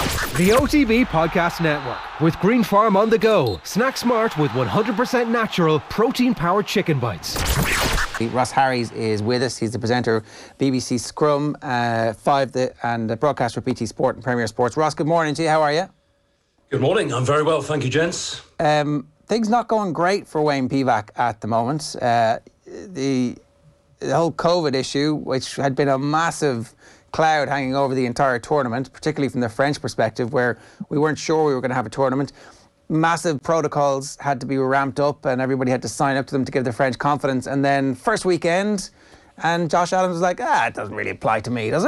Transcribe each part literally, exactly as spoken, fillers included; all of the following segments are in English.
The O T B Podcast Network with Green Farm on the go. Snack smart with one hundred percent natural protein-powered chicken bites. Ross Harries is with us. He's the presenter, B B C Scrum, uh, five, the, and the broadcaster for B T Sport and Premier Sports. Ross, good morning to you. How are you? Good morning. I'm very well, thank you, gents. Um, things not going great for Wayne Pivac at the moment. Uh, the, the whole COVID issue, which had been a massive cloud hanging over the entire tournament, particularly from the French perspective, where we weren't sure we were going to have a tournament. Massive protocols had to be ramped up and everybody had to sign up to them to give the French confidence. And then first weekend, and Josh Adams was like, ah, it doesn't really apply to me, does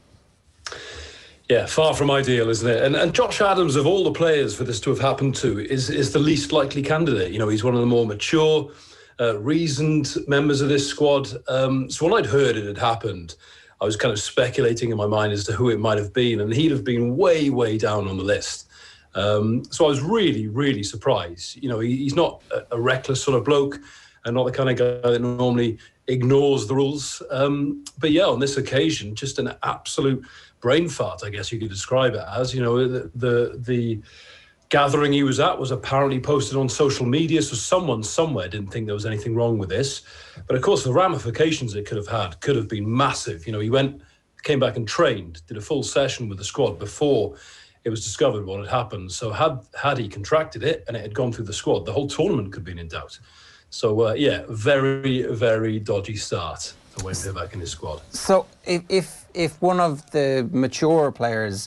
it? Yeah, far from ideal, isn't it? And, and Josh Adams, of all the players for this to have happened to, is, is the least likely candidate. You know, he's one of the more mature, uh, reasoned members of this squad. Um, so when I'd heard it had happened, I was kind of speculating in my mind as to who it might have been, and he'd have been way, way down on the list. Um, so I was really, really surprised. You know, he, he's not a, a reckless sort of bloke and not the kind of guy that normally ignores the rules. Um, but yeah, on this occasion, just an absolute brain fart, I guess you could describe it as. You know, the the, the gathering he was at was apparently posted on social media, so someone somewhere didn't think there was anything wrong with this. But of course, the ramifications it could have had could have been massive. You know, he went, came back and trained, did a full session with the squad before it was discovered what had happened. So had had he contracted it and it had gone through the squad, the whole tournament could have been in doubt. So uh, yeah, very, very dodgy start for Wayne Pivac in his squad. So if if if one of the mature players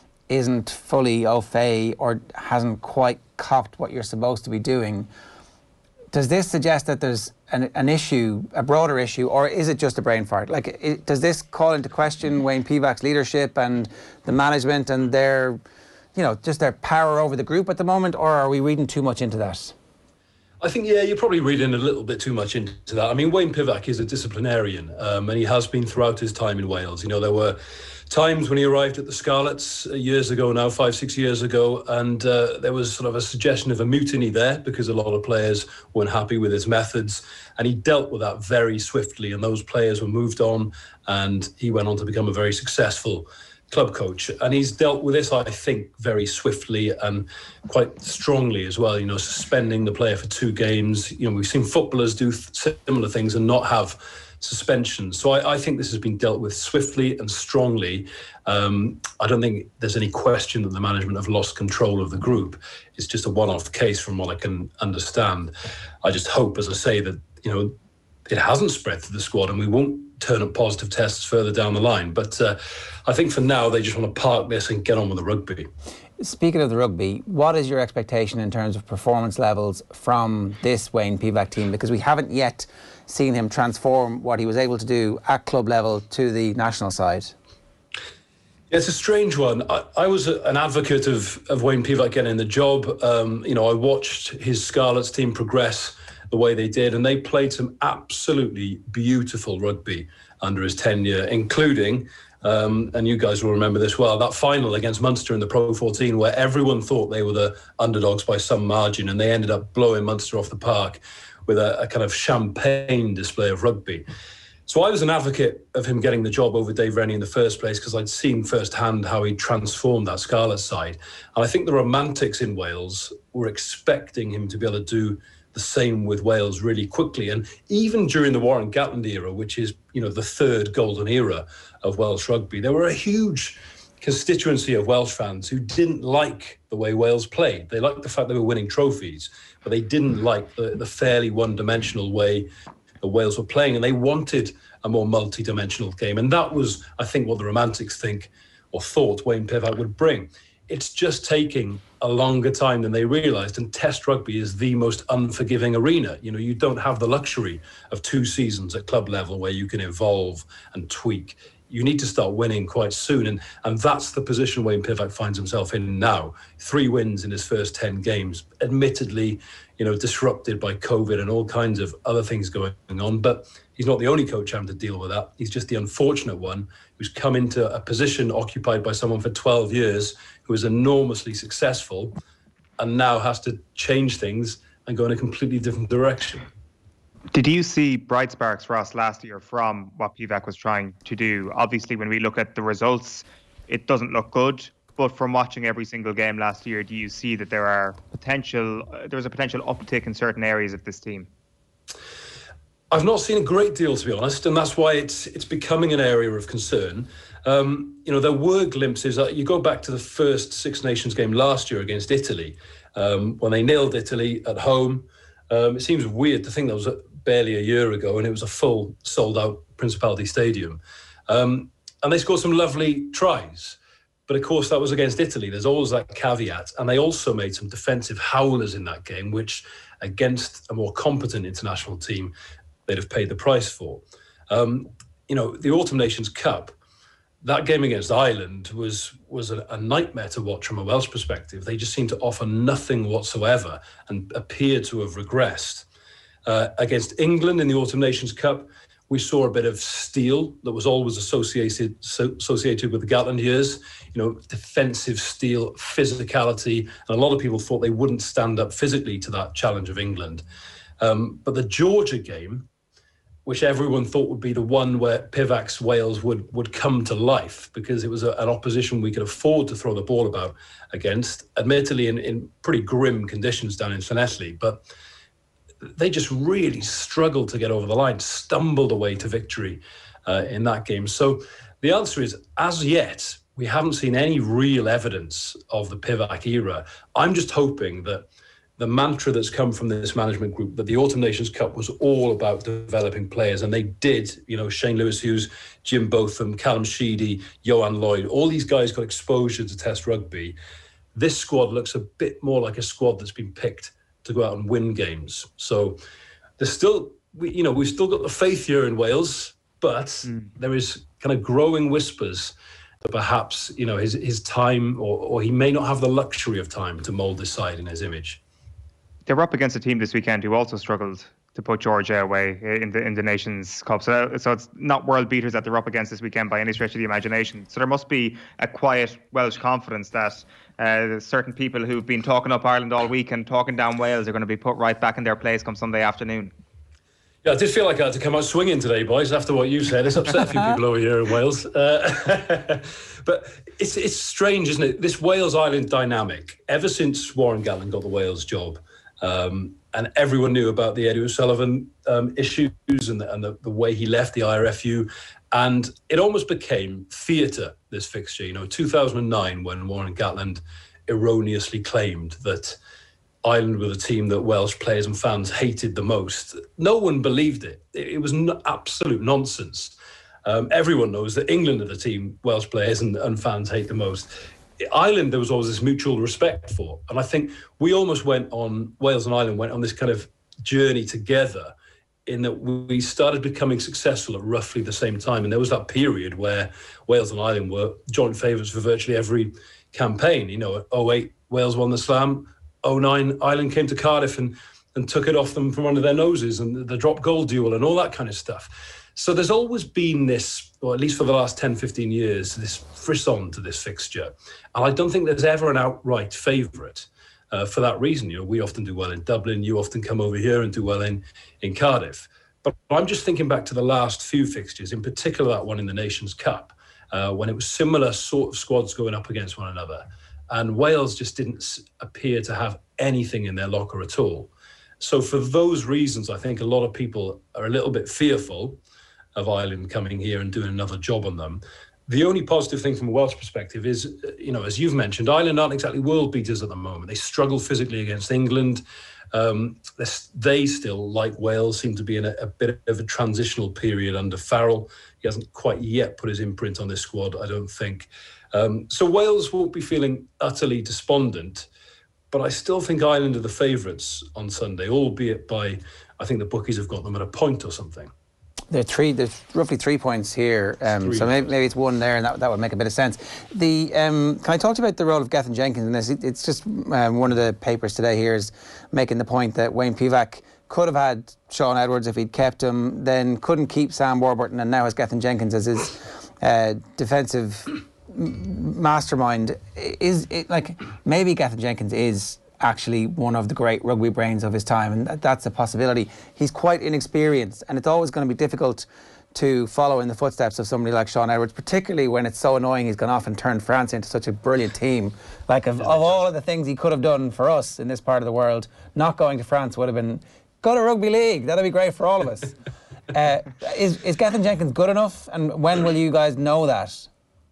isn't fully au fait or hasn't quite copped what you're supposed to be doing, does this suggest that there's an, an issue, a broader issue, or is it just a brain fart? Like, it, does this call into question Wayne Pivac's leadership and the management and their, you know, just their power over the group at the moment, or are we reading too much into that? I think, yeah, you're probably reading a little bit too much into that. I mean, Wayne Pivac is a disciplinarian, um, and he has been throughout his time in Wales. You know, there were times when he arrived at the Scarlets years ago now, five, six years ago, and uh, there was sort of a suggestion of a mutiny there because a lot of players weren't happy with his methods, and he dealt with that very swiftly, and those players were moved on, and he went on to become a very successful club coach. And he's dealt with this, I think, very swiftly and quite strongly as well, you know, suspending the player for two games. You know, we've seen footballers do th- similar things and not have suspensions. So I, I think this has been dealt with swiftly and strongly. Um, I don't think there's any question that the management have lost control of the group. It's just a one-off case from what I can understand. I just hope, as I say, that, you know, it hasn't spread to the squad and we won't turn up positive tests further down the line. But uh, I think for now, they just want to park this and get on with the rugby. Speaking of the rugby, what is your expectation in terms of performance levels from this Wayne Pivac team? Because we haven't yet seen him transform what he was able to do at club level to the national side. Yeah, it's a strange one. I, I was a, an advocate of, of Wayne Pivac getting the job. Um, you know, I watched his Scarlets team progress the way they did, and they played some absolutely beautiful rugby under his tenure, including, um, and you guys will remember this well, that final against Munster in the Pro fourteen, where everyone thought they were the underdogs by some margin, and they ended up blowing Munster off the park with a, a kind of champagne display of rugby. So I was an advocate of him getting the job over Dave Rennie in the first place because I'd seen firsthand how he transformed that Scarlet side. And I think the romantics in Wales were expecting him to be able to do the same with Wales really quickly. And even during the Warren Gatland era, which is, you know, the third golden era of Welsh rugby, there were a huge constituency of Welsh fans who didn't like the way Wales played. They liked the fact they were winning trophies, but they didn't like the, the fairly one-dimensional way that Wales were playing, and they wanted a more multi-dimensional game. And that was, I think, what the romantics think or thought Wayne Pivac would bring. It's just taking a longer time than they realised, and Test rugby is the most unforgiving arena. You know, you don't have the luxury of two seasons at club level where you can evolve and tweak. You need to start winning quite soon, and and that's the position Wayne Pivac finds himself in now. Three wins in his first ten games, admittedly, you know, disrupted by COVID and all kinds of other things going on, but he's not the only coach having to deal with that. He's just the unfortunate one who's come into a position occupied by someone for twelve years who is enormously successful and now has to change things and go in a completely different direction. Did you see bright sparks, Ross, last year from what Pivac was trying to do? Obviously, when we look at the results, it doesn't look good. But from watching every single game last year, do you see that there are potential? Uh, there was a potential uptick in certain areas of this team? I've not seen a great deal, to be honest, and that's why it's it's becoming an area of concern. Um, you know, there were glimpses. Uh, you go back to the first Six Nations game last year against Italy, um, when they nailed Italy at home. Um, it seems weird to think that was barely a year ago, and it was a full, sold-out Principality Stadium. Um, and they scored some lovely tries. But of course, that was against Italy. There's always that caveat. And they also made some defensive howlers in that game, which against a more competent international team, they'd have paid the price for. Um, you know, the Autumn Nations Cup, that game against Ireland was was a, a nightmare to watch from a Welsh perspective. They just seemed to offer nothing whatsoever and appeared to have regressed. Uh, against England in the Autumn Nations Cup, we saw a bit of steel that was always associated so, associated with the Gatland years. You know, defensive steel, physicality, and a lot of people thought they wouldn't stand up physically to that challenge of England. Um, but the Georgia game, which everyone thought would be the one where Pivac's Wales would would come to life, because it was a, an opposition we could afford to throw the ball about against, admittedly in, in pretty grim conditions down in Llanelli, but they just really struggled to get over the line, stumbled away to victory uh, in that game. So the answer is, as yet, we haven't seen any real evidence of the Pivac era. I'm just hoping that the mantra that's come from this management group, that the Autumn Nations Cup was all about developing players, and they did. You know, Shane Lewis-Hughes, Jim Botham, Callum Sheedy, Johan Lloyd, all these guys got exposure to Test rugby. This squad looks a bit more like a squad that's been picked to go out and win games. So there's still, we, you know, we've still got the faith here in Wales, but mm. there is kind of growing whispers that perhaps, you know, his his time, or, or he may not have the luxury of time to mould this side in his image. They were up against a team this weekend who also struggled to put Georgia away in the in the Nations Cup. So, so it's not world beaters that they're up against this weekend by any stretch of the imagination. So there must be a quiet Welsh confidence that uh, certain people who've been talking up Ireland all week and talking down Wales are going to be put right back in their place come Sunday afternoon. Yeah, I did feel like I had to come out swinging today, boys, after what you said. It's upset a few people over here in Wales. Uh, but it's it's strange, isn't it? This Wales-Ireland dynamic, ever since Warren Gatland got the Wales job, Um, and everyone knew about the Eddie O'Sullivan um, issues and, the, and the, the way he left the I R F U. And it almost became theatre, this fixture. You know, two thousand nine, when Warren Gatland erroneously claimed that Ireland were the team that Welsh players and fans hated the most. No one believed it. It, it was no, absolute nonsense. Um, everyone knows that England are the team Welsh players and, and fans hate the most. Ireland, there was always this mutual respect for. And I think we almost went on, Wales and Ireland went on this kind of journey together, in that we started becoming successful at roughly the same time. And there was that period where Wales and Ireland were joint favourites for virtually every campaign. You know, oh eight, Wales won the Slam. oh nine, Ireland came to Cardiff and, and took it off them from under their noses, and the drop goal duel and all that kind of stuff. So there's always been this, or at least for the last ten, fifteen years, this frisson to this fixture. And I don't think there's ever an outright favourite uh, for that reason. You know, we often do well in Dublin, you often come over here and do well in, in Cardiff. But I'm just thinking back to the last few fixtures, in particular that one in the Nations Cup, uh, when it was similar sort of squads going up against one another. And Wales just didn't appear to have anything in their locker at all. So for those reasons, I think a lot of people are a little bit fearful of Ireland coming here and doing another job on them. The only positive thing from a Welsh perspective is, you know, as you've mentioned, Ireland aren't exactly world beaters at the moment. They struggle physically against England. Um, they still, like Wales, seem to be in a, a bit of a transitional period under Farrell. He hasn't quite yet put his imprint on this squad, I don't think. Um, so Wales won't be feeling utterly despondent, but I still think Ireland are the favourites on Sunday, albeit by, I think the bookies have got them at a point or something. There are three, there's roughly three points here, um, three so maybe, maybe it's one there, and that, that would make a bit of sense. The um, can I talk to you about the role of Gethin Jenkins in this? It, it's just um, one of the papers today here is making the point that Wayne Pivac could have had Sean Edwards if he'd kept him, then couldn't keep Sam Warburton, and now has Gethin Jenkins as his uh, defensive mastermind. Is it like maybe Gethin Jenkins is actually one of the great rugby brains of his time, and that's a possibility. He's quite inexperienced, and it's always going to be difficult to follow in the footsteps of somebody like Sean Edwards, particularly when it's so annoying he's gone off and turned France into such a brilliant team. Like, of, of all of the things he could have done for us in this part of the world, not going to France would have been, go to rugby league, that'd be great for all of us. uh, is, is Gethin Jenkins good enough, and when will you guys know that?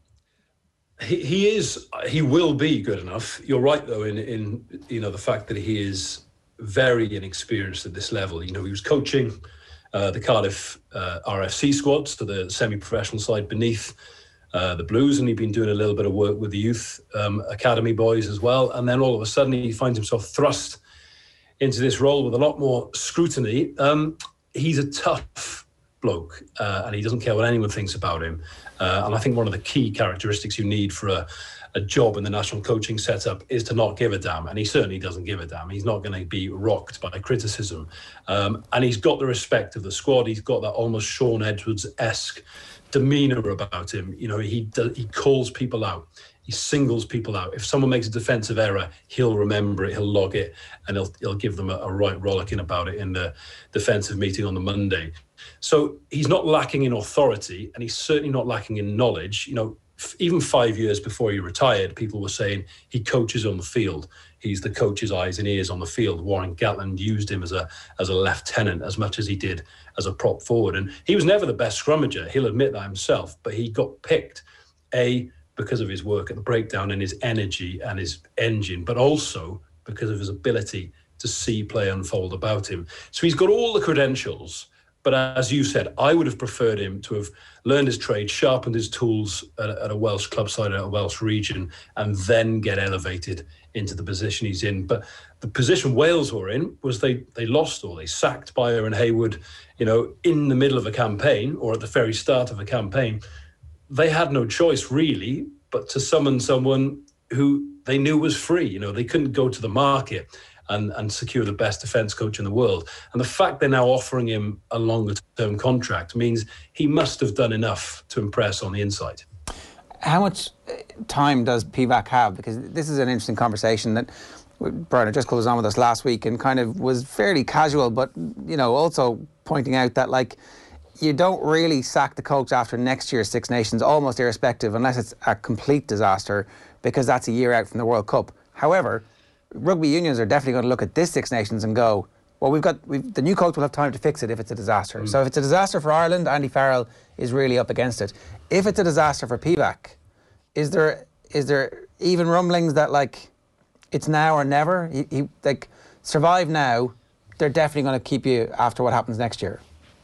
He, he is, he will be good enough. You're right, though, in, in you know, the fact that he is very inexperienced at this level. You know, he was coaching Uh, the Cardiff uh, R F C squad, so the semi-professional side beneath uh, the Blues, and he'd been doing a little bit of work with the youth um, academy boys as well. And then all of a sudden he finds himself thrust into this role with a lot more scrutiny. Um, he's a tough bloke, uh, and he doesn't care what anyone thinks about him. Uh, and I think one of the key characteristics you need for a a job in the national coaching setup is to not give a damn, and he certainly doesn't give a damn. He's not going to be rocked by criticism, um, and he's got the respect of the squad. He's got that almost Sean Edwards-esque demeanour about him. You know, he does, he calls people out, he singles people out. If someone makes a defensive error, he'll remember it, he'll log it, and he'll he'll give them a, a right rollicking about it in the defensive meeting on the Monday. So he's not lacking in authority, and he's certainly not lacking in knowledge. You know, even five years before he retired, people were saying he coaches on the field. He's the coach's eyes and ears on the field. Warren Gatland used him as a as a lieutenant as much as he did as a prop forward. And he was never the best scrummager. He'll admit that himself. But he got picked, A, because of his work at the breakdown and his energy and his engine, but also because of his ability to see play unfold about him. So he's got all the credentials. But as you said, I would have preferred him to have learned his trade, sharpened his tools at a, at a Welsh club side, at a Welsh region, and then get elevated into the position he's in. But the position Wales were in was they they lost or they sacked Bayer and Hayward, you know, in the middle of a campaign or at the very start of a campaign. They had no choice really but to summon someone who they knew was free. You know, they couldn't go to the market and, and secure the best defence coach in the world. And the fact they're now offering him a longer-term contract means he must have done enough to impress on the inside. How much time does P V A C have? Because this is an interesting conversation that Brian O'Driscoll was on with us last week and kind of was fairly casual, but, you know, also pointing out that, like, you don't really sack the coach after next year's Six Nations, almost irrespective, unless it's a complete disaster, because that's a year out from the World Cup. However, rugby unions are definitely going to look at this Six Nations and go, well, we've got we've, the new coach will have time to fix it if it's a disaster. Mm. So if it's a disaster for Ireland, Andy Farrell is really up against it. If it's a disaster for P V A C, is there is there even rumblings that, like, it's now or never? He, he like survive now, they're definitely going to keep you after what happens next year.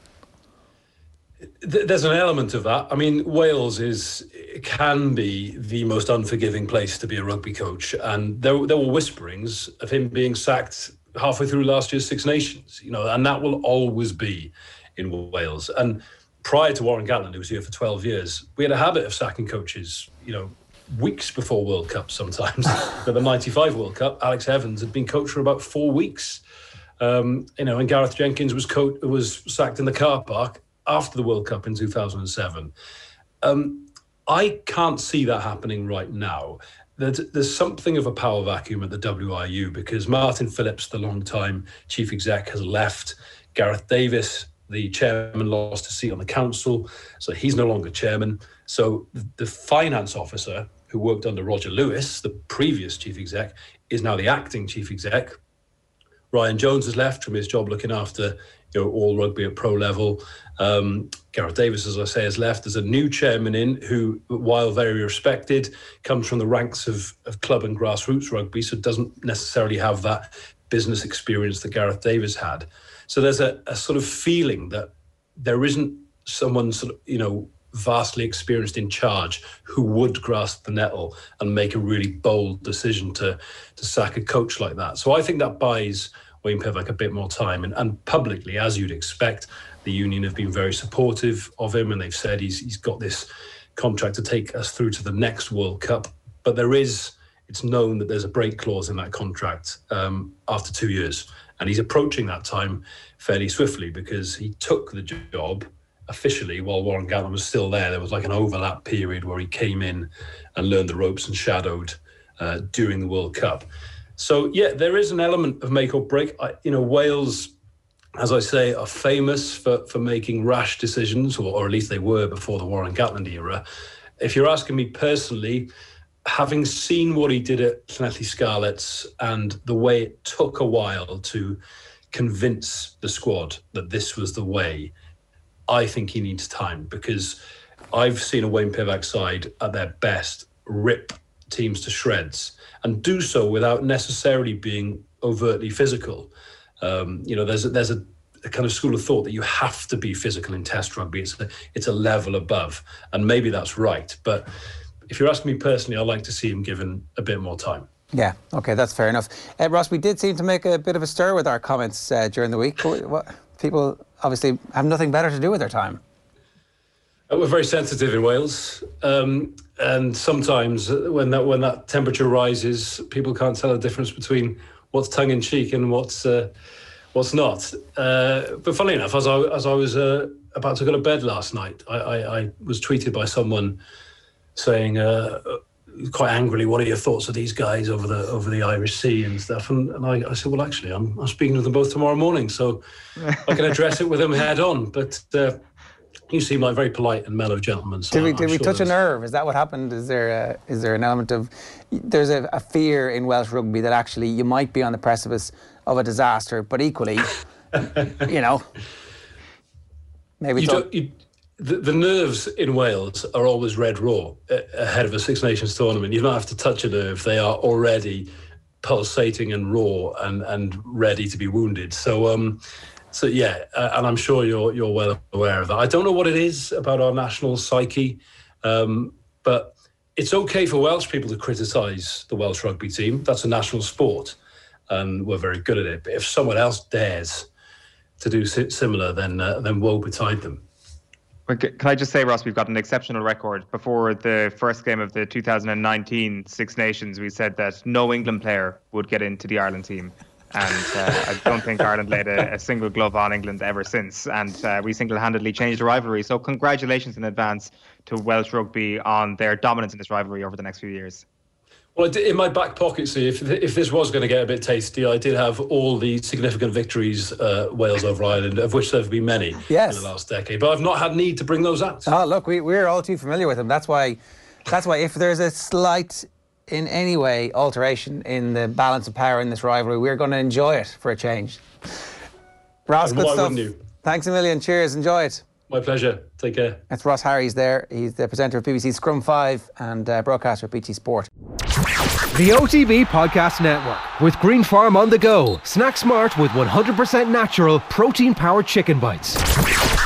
There's an element of that. I mean, Wales is can be the most unforgiving place to be a rugby coach, and there there were whisperings of him being sacked halfway through last year's Six Nations. You know, and that will always be in Wales. And prior to Warren Gatland, who was here for twelve years, we had a habit of sacking coaches, you know, weeks before World Cup sometimes. But the ninety-five World Cup, Alex Evans had been coached for about four weeks. Um, you know, and Gareth Jenkins was co- was sacked in the car park after the World Cup in two thousand seven. Um, I can't see that happening right now. There's, there's something of a power vacuum at the W R U because Martin Phillips, the long-time chief exec, has left. Gareth Davis, the chairman, lost a seat on the council, so he's no longer chairman. So the, the finance officer who worked under Roger Lewis, the previous chief exec, is now the acting chief exec. Ryan Jones has left from his job looking after, you know, all rugby at pro level. Um, Gareth Davis, as I say, has left. There's a new chairman in who, while very respected, comes from the ranks of, of club and grassroots rugby, so doesn't necessarily have that business experience that Gareth Davis had. So there's a, a sort of feeling that there isn't someone sort of, you know, vastly experienced in charge who would grasp the nettle and make a really bold decision to to sack a coach like that. So I think that buys Wayne Pivac a bit more time. And, and publicly, as you'd expect, the union have been very supportive of him, and they've said he's he's got this contract to take us through to the next World Cup. But there is, it's known that there's a break clause in that contract um, after two years. And he's approaching that time fairly swiftly because he took the job officially while Warren Gatland was still there. There was like an overlap period where he came in and learned the ropes and shadowed uh, during the World Cup. So, yeah, there is an element of make or break. I, you know, Wales as I say, are famous for, for making rash decisions, or, or at least they were before the Warren Gatland era. If you're asking me personally, having seen what he did at Llanelli Scarlets and the way it took a while to convince the squad that this was the way, I think he needs time, because I've seen a Wayne Pivac side at their best rip teams to shreds and do so without necessarily being overtly physical. Um, you know, there's a, there's a, a kind of school of thought that you have to be physical in Test rugby. It's a, it's a level above, and maybe that's right. But if you're asking me personally, I'd like to see him given a bit more time. Yeah, okay, that's fair enough. Uh, Ross, we did seem to make a bit of a stir with our comments uh, during the week. What, people obviously have nothing better to do with their time. Uh, we're very sensitive in Wales, um, and sometimes when that when that temperature rises, people can't tell the difference between what's tongue-in-cheek and what's uh, what's not. Uh, but funnily enough, as I as I was uh, about to go to bed last night, I, I, I was tweeted by someone saying uh, quite angrily, "What are your thoughts of these guys over the over the Irish Sea and stuff?" And, and I, I said, "Well, actually, I'm I'm speaking to them both tomorrow morning, so I can address it with them head on." But uh, you seem like very polite and mellow gentlemen. So did we I'm did we sure touch a nerve? Is that what happened? Is there a, is there an element of there's a, a fear in Welsh rugby that actually you might be on the precipice of a disaster, but equally, you know, maybe you it's all, don't, you, the, the nerves in Wales are always red raw uh, ahead of a Six Nations tournament. You don't have to touch a nerve; they are already pulsating and raw and and ready to be wounded. So. Um, So yeah, uh, and I'm sure you're you're well aware of that. I don't know what it is about our national psyche, um, but it's okay for Welsh people to criticise the Welsh rugby team. That's a national sport, and we're very good at it. But if someone else dares to do similar, then uh, then woe betide them. Can I just say, Ross, we've got an exceptional record. Before the first game of the two thousand nineteen Six Nations, we said that no England player would get into the Ireland team. And uh, I don't think Ireland laid a, a single glove on England ever since. And uh, we single-handedly changed the rivalry. So congratulations in advance to Welsh rugby on their dominance in this rivalry over the next few years. Well, I did, in my back pocket, see, if if this was going to get a bit tasty, I did have all the significant victories uh, Wales over Ireland, of which there have been many yes. in the last decade. But I've not had need to bring those out. Oh, look, we, we're all too familiar with them. That's why, that's why if there's a slight... in any way alteration in the balance of power in this rivalry, we're going to enjoy it for a change. Ross, good stuff. Thanks a million. Cheers. Enjoy it. My pleasure. Take care. That's Ross Harries there. He's the presenter of B B C Scrum five and uh, broadcaster at B T Sport. The O T B Podcast Network with Green Farm on the go. Snack smart with one hundred percent natural protein-powered chicken bites.